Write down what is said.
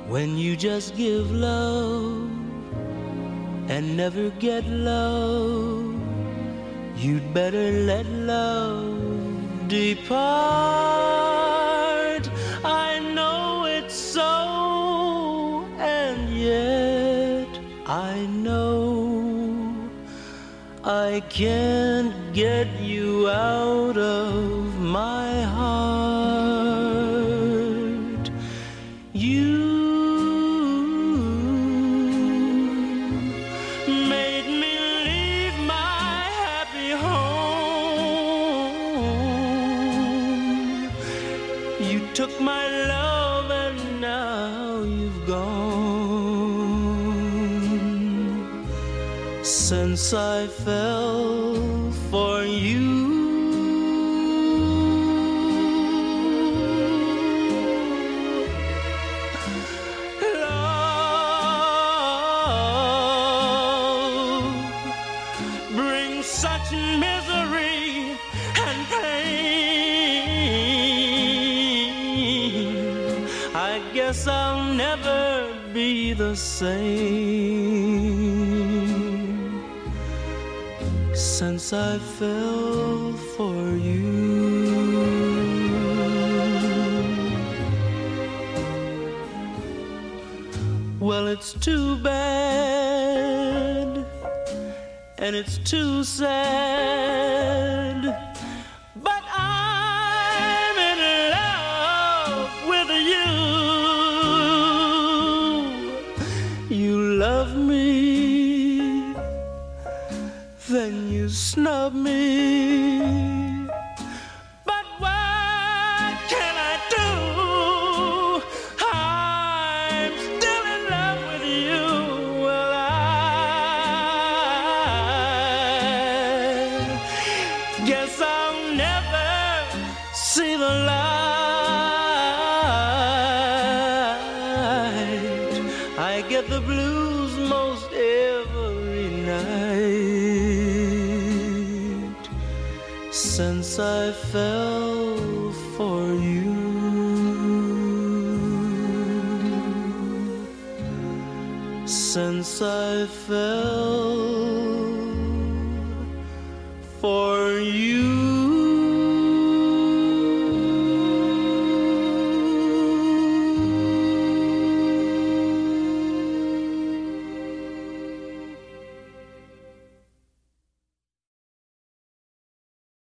when you just give love and never get love, you'd better let love depart. I know it's so, and yet I know I can't get you out of my heart. You made me leave my happy home. You took my love and now you've gone. Since I fell for you, such misery and pain. I guess I'll never be the same since I fell for you. Well, it's too bad and it's too sad, but I'm in love with you. You love me, then you snub me, but what can I do? I'm still in love with you. Well, guess I'll never see the light. I get the blues most every night since I fell for you. Since I fell for you.